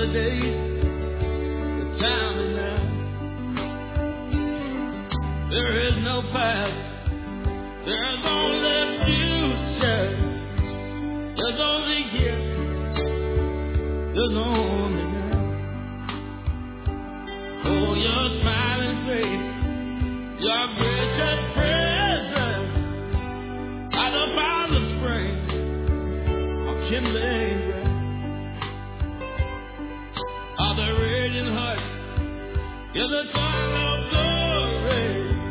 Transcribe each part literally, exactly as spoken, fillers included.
the days, the time is now. There is no past, there's only future. There's only here, there's only now. Oh, your smiling face, your gracious presence, at the Father's spring of kindling breath. Of the radiant heart is the sun of glory.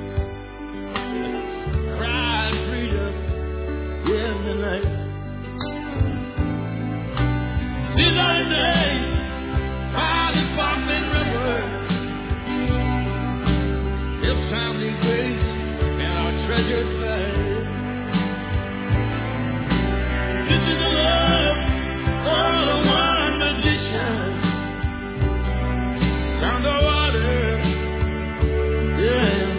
Cry freedom in the night. These are the days by the sparkling river. If timely grace and our treasured faith. This is the love of the one magician. Down the water, yeah.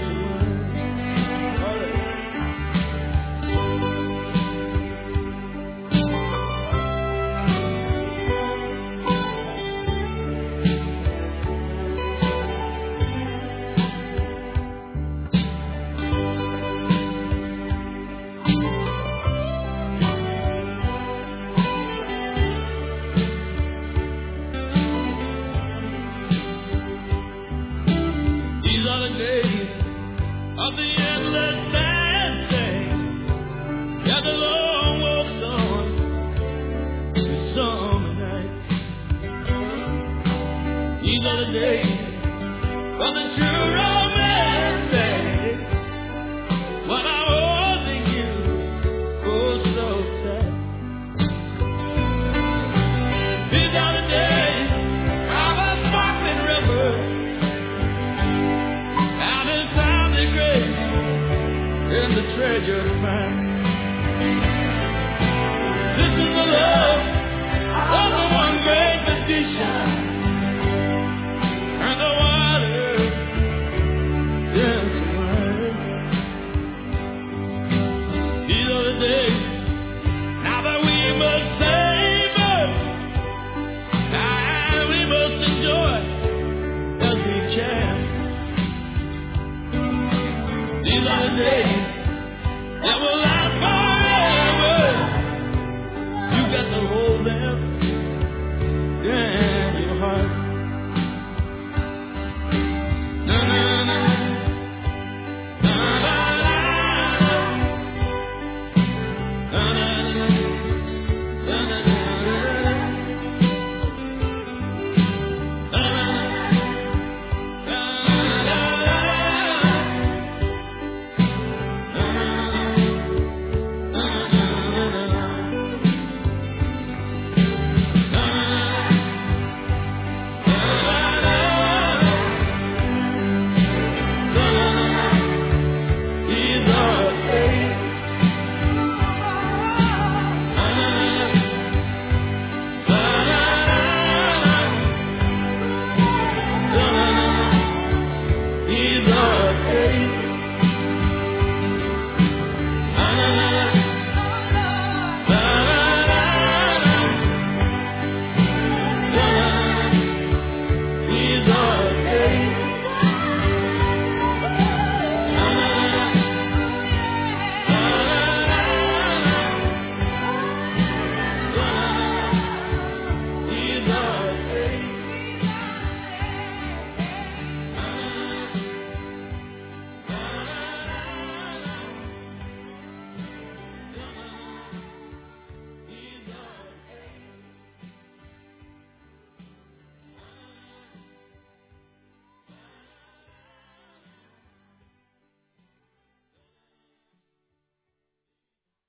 These are the days of the endless dancing. Yeah, the long walks on the summer night. These are the days of the true